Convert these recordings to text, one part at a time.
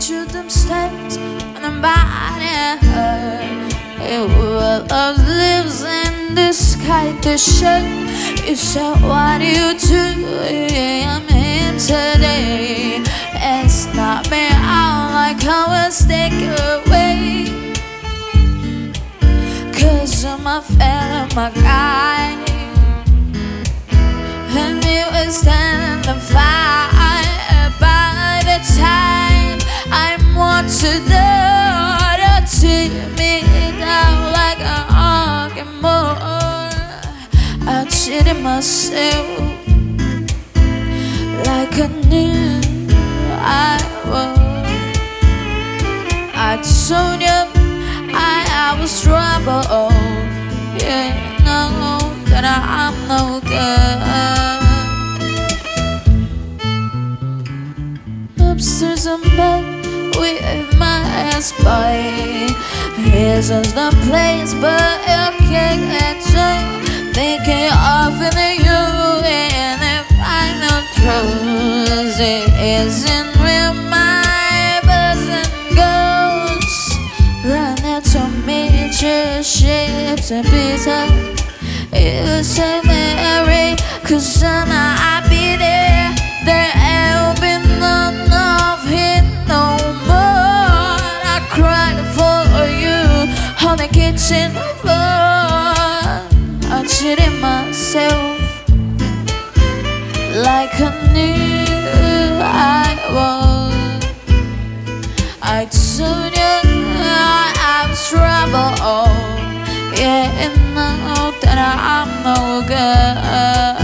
to them steps and the body hurt. It love lives in the sky, the shape. You said, what do you do? I'm him today. It's not me out like I was taken away. 'Cause of my fellow, my guy. And you were standing the fire. By the time I'm what to do, tear me down like a arguing more. I cheated myself like I knew I would. I told you I was trouble. Yeah, no, that I'm no good. Upstairs I'm back with my ass boy. This is the place, but you can't let go. Thinking of you, and if I know truth, it isn't where my buzzing goes. Running to meet your ships and pizza. You say Mary, 'cause I'll be there. There'll be none of it no more. I cried for you on the kitchen floor. I cheated myself like I knew I would. I told you I was trouble. Yeah, and now that I'm no good.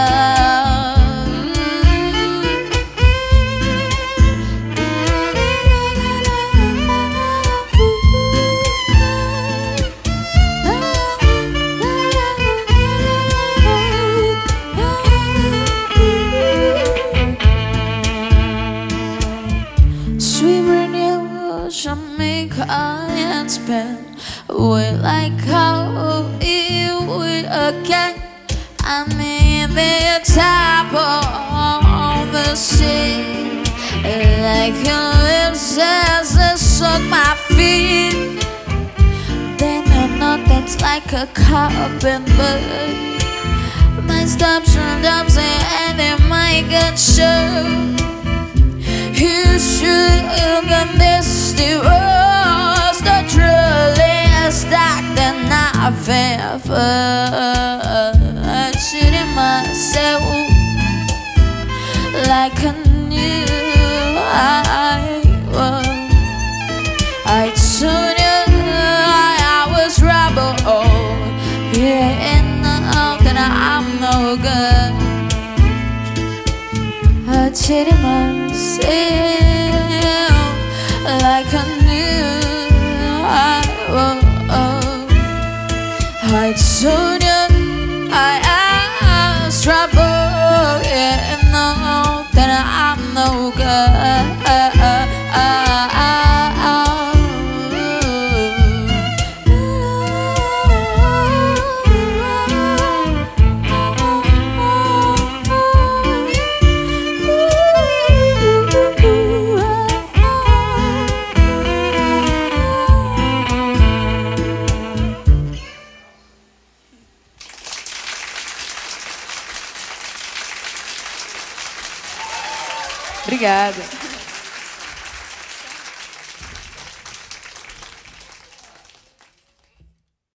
Clients been we like how you would again. I'm in the top of the sea, like your lips as they suck my feet. Then you know that's like a carbon bud. My stops and ups and they might get show. You should look at this divorce, the truly stuck that I've ever. I cheated myself like I knew I would. I told you I was rebel, yeah, and now that I'm no good. I cheated myself like I knew I would. I told you I was trouble, yeah, and now that I'm no good. Obrigada.